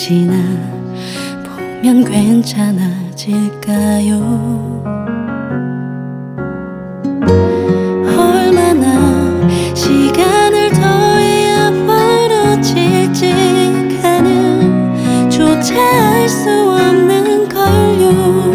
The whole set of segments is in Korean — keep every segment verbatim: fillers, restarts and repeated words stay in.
지나 보면 괜찮아질까요? 얼마나 시간을 더해야 멀어질지 가늠조차 알 수 없는 걸요.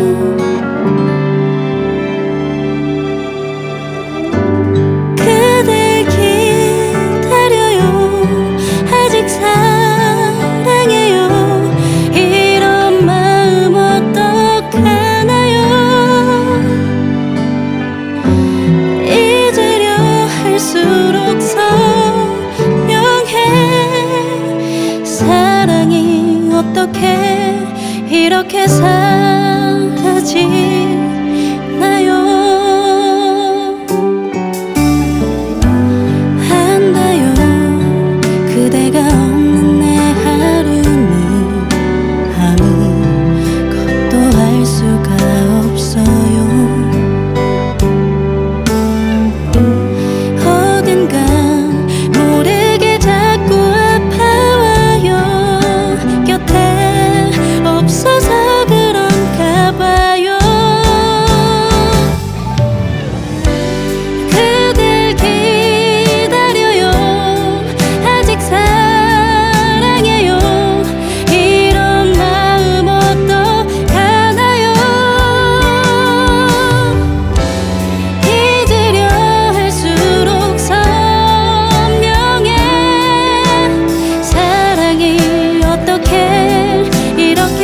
그댈 기다려요. 아직 사랑해요. 이런 마음 어떡하나요? 잊으려 할수록 선명해. 사랑이 어떻게 이렇게 사라지나요? 안다요. 그대가 없는 내 하루는 아무것도 할 수가 없어요. 어딘가 모르게 자꾸 아파와요. 곁에 없어서 그런가 봐요. 그댈 기다려요. 아직 사랑해요. 이런 마음 어떡하나요? 잊으려 할수록 선명해. 사랑이 어떻게 이렇게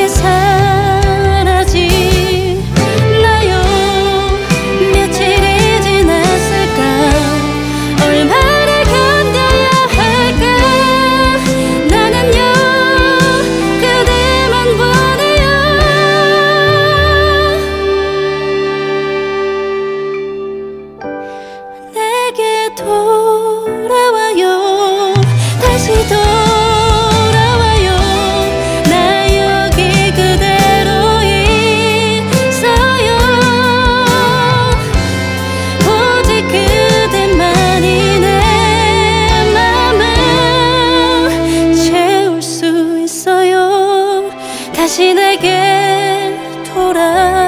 사라지나요? 며칠이 지났을까? 얼마나 견뎌야 할까? 나는요 그대만 원해요. 내게 돌아와요. 다시 돌아와요. 나 여기 그대로 있어요. 오직 그대만이 내 맘을 채울 수 있어요. 다시 내게 돌아